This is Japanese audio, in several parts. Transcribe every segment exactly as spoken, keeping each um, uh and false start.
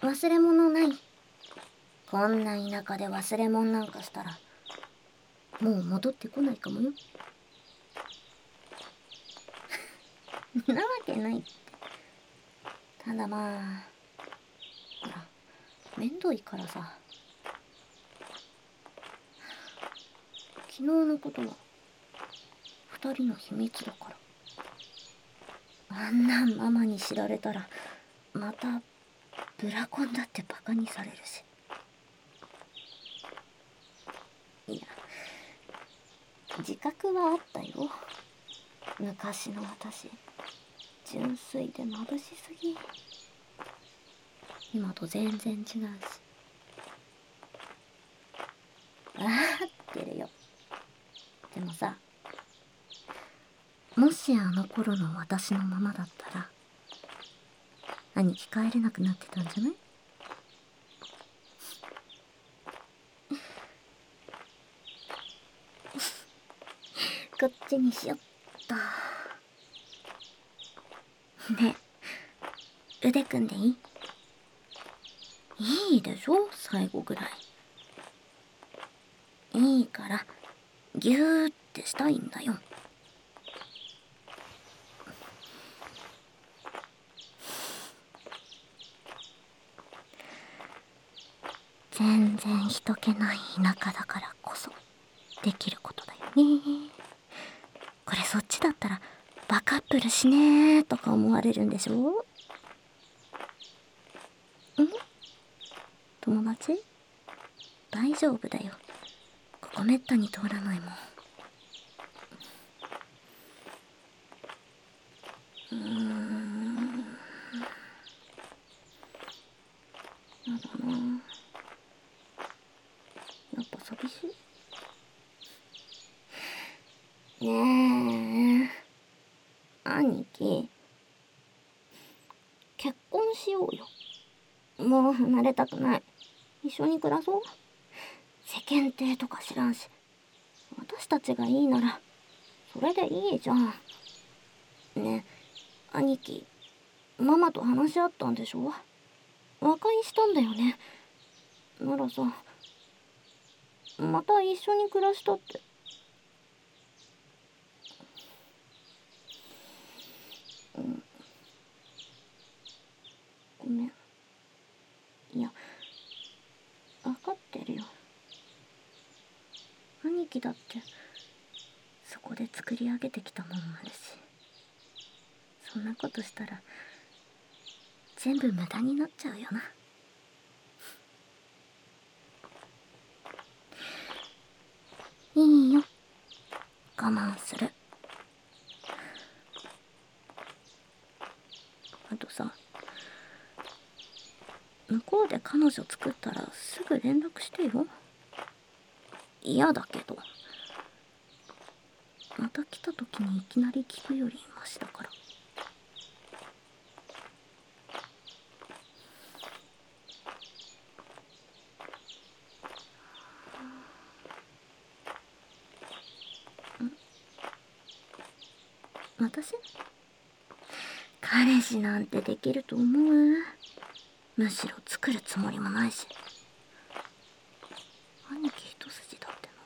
忘れ物ない？こんな田舎で忘れ物なんかしたらもう戻ってこないかもよ。なわけないって。ただまあほらめんどいからさ。昨日のことは二人の秘密だから。あんなんママに知られたらまたブラコンだってバカにされるし。いや自覚はあったよ。昔の私純粋で眩しすぎ。今と全然違うし。分かってるよ。でもさ、もしあの頃の私のままだったら兄貴帰れなくなってたんじゃない？こっちにしよっと。ねえ、腕組んでいい？いいでしょ、最後ぐらい。いいからギューってしたいんだよ。全然人気ない田舎だからこそできることだよね。これそっちだったらバカップルしねーとか思われるんでしょ？ん？友達？大丈夫だよ。ここめったに通らないもん。うーん。やだな。やっぱ寂しい。ねえ。兄貴。結婚しようよ。もう離れたくない。一緒に暮らそう。世間体とか知らんし。私たちがいいなら、それでいいじゃん。ねえ、兄貴、ママと話し合ったんでしょ？和解したんだよね。ならさ、また一緒に暮らしたって。うん。ごめん。いや、分かってるよ。兄貴だってそこで作り上げてきたもんあるし、そんなことしたら全部無駄になっちゃうよな。いいよ、我慢する。あとさ、向こうで彼女作ったらすぐ連絡してよ。嫌だけど、また来た時にいきなり聞くよりマシだから。私？彼氏なんてできると思う？むしろ作るつもりもないし。兄貴一筋だって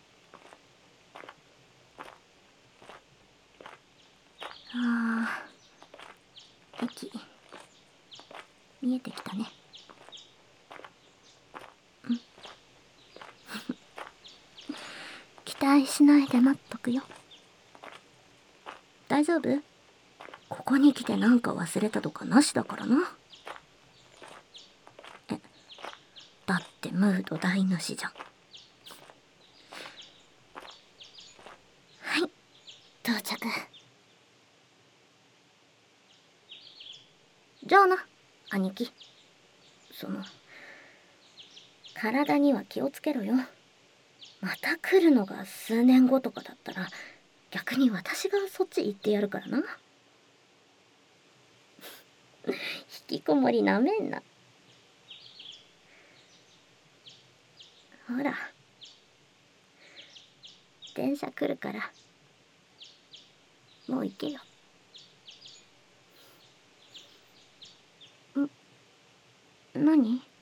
の。ああ、息見えてきたね。うん。期待しないで待っとくよ。大丈夫？ここに来てなんか忘れたとかなしだからな。え、だってムード台無しじゃん。はい、到着。じゃあな、兄貴。その、体には気をつけろよ。また来るのが数年後とかだったら逆に私がそっち行ってやるからな。引きこもりなめんな。ほら、電車来るからもう行けよ。ん？何？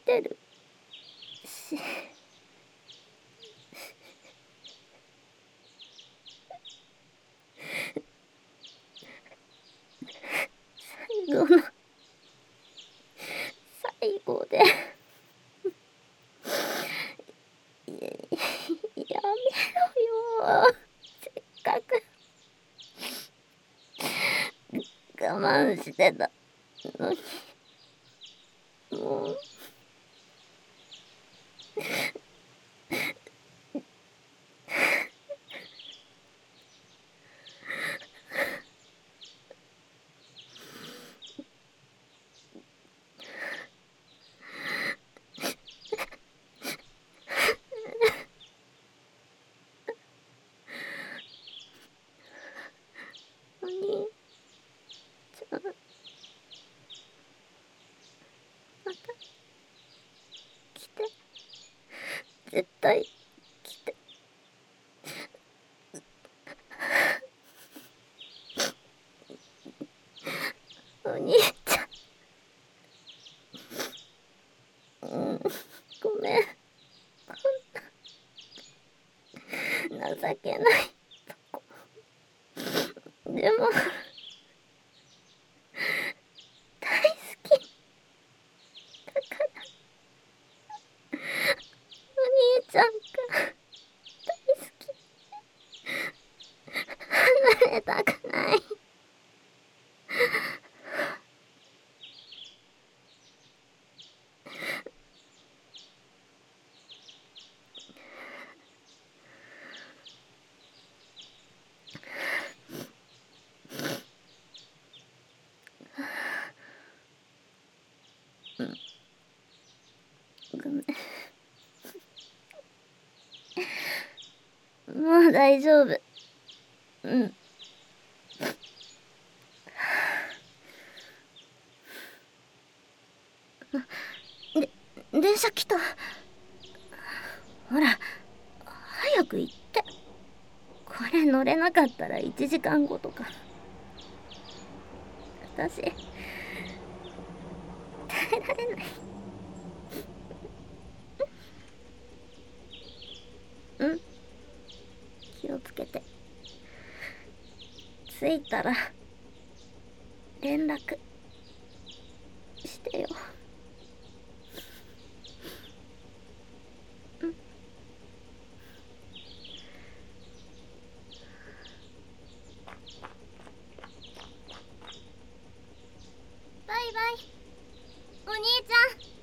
てるし、最後の最後でやめろよ。せっかく我慢してたのに、もうお兄ちゃん、また来て、絶対来て。お兄ちゃん、うん、ごめん、こんな情けないとこ。でも大好きだから、お兄ちゃんが大好き。離れたくない。うん、ごめん。もう大丈夫。うん。で、電車来た。ほら、早く行って。これ乗れなかったらいちじかんごとか。私、耐えられない。うん。気をつけて。着いたら連絡してよ。うん。バイバイ、お兄ちゃん。